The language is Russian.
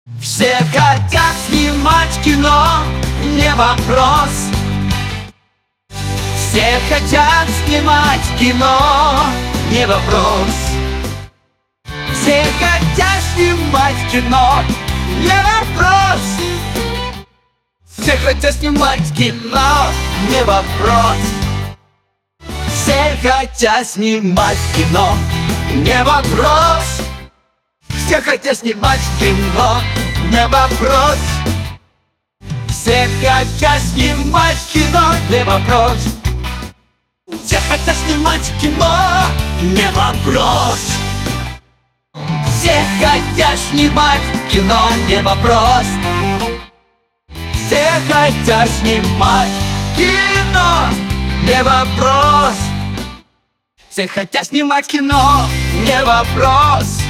Все хотят снимать кино, не вопрос. Все хотят снимать кино, не вопрос. Все хотят снимать кино, не вопрос. Все хотят снимать кино, не вопрос. Все хотят снимать кино, не вопрос. Все хотят снимать кино, не вопрос. Все хотят снимать кино, не вопрос. Все хотят снимать кино, не вопрос. Все хотят снимать кино, не вопрос. Все хотят снимать кино, не вопрос. Все хотят снимать кино, не вопрос.